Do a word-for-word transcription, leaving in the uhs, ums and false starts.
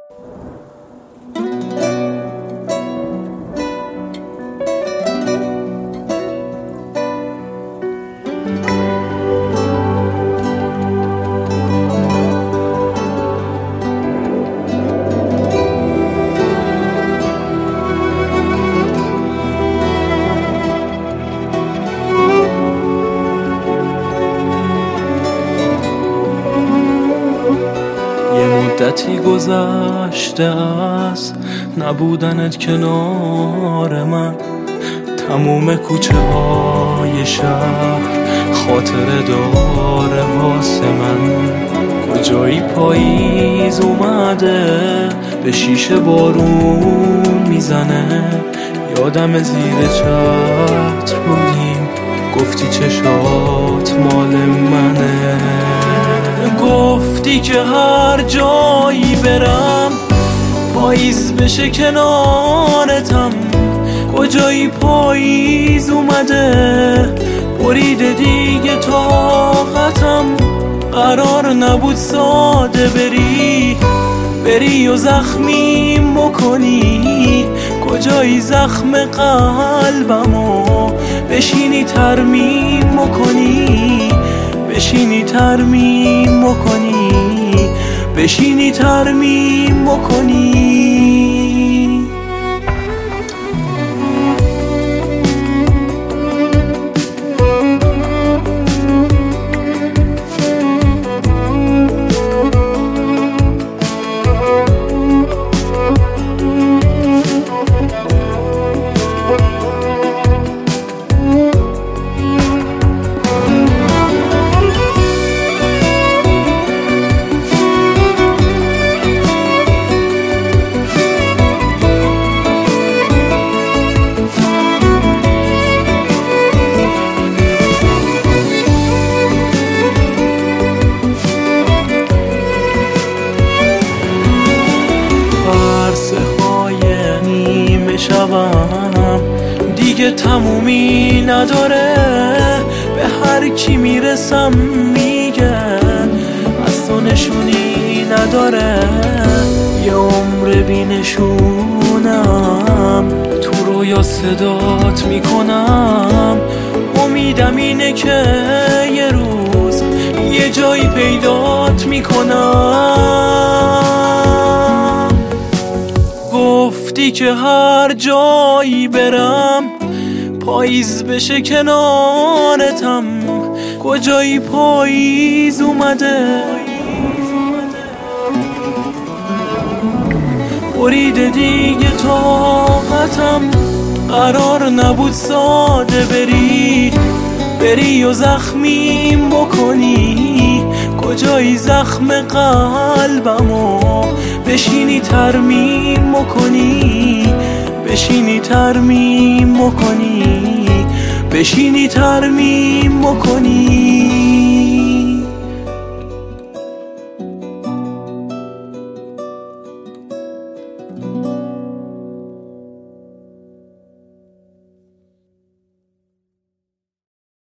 مدتی گذشته است نبودنت کنار من، تموم کوچه های شهر خاطره داره واسه من. کجایی پاییز اومده به شیشه بارون میزنه، یادم زیر چتر بودیم گفتی چشات مال منه. گفتی که هر جایی برم پاییز بشه کنارتم. کجایی پاییز اومده بریده دیگه طاقتم. قرار نبود ساده بری بری و زخمیم بکنی. کجایی زخم قلبمو بشینی ترمیم بکنی. بشینی ترمیم بکنی بشینی ترمیم بکنی. شبم دیگه تمومی نداره. به هر کی میرسم میگن از تو نشونی نداره. یه عمر بی نشونم تو رویا صدات میکنم. امیدم اینه که یه روز یه جایی پیدات میکنم. گفتی که هر جایی برم پاییز بشه کنارتم. کجایی پاییز اومده بریده دیگه طاقتم. قرار نبود ساده بری بری و زخمیم بکنی. کجایی زخم قلبمو بشینی ترمیم بکنی. بشینی ترمیم بکنی بشینی ترمیم بکنی.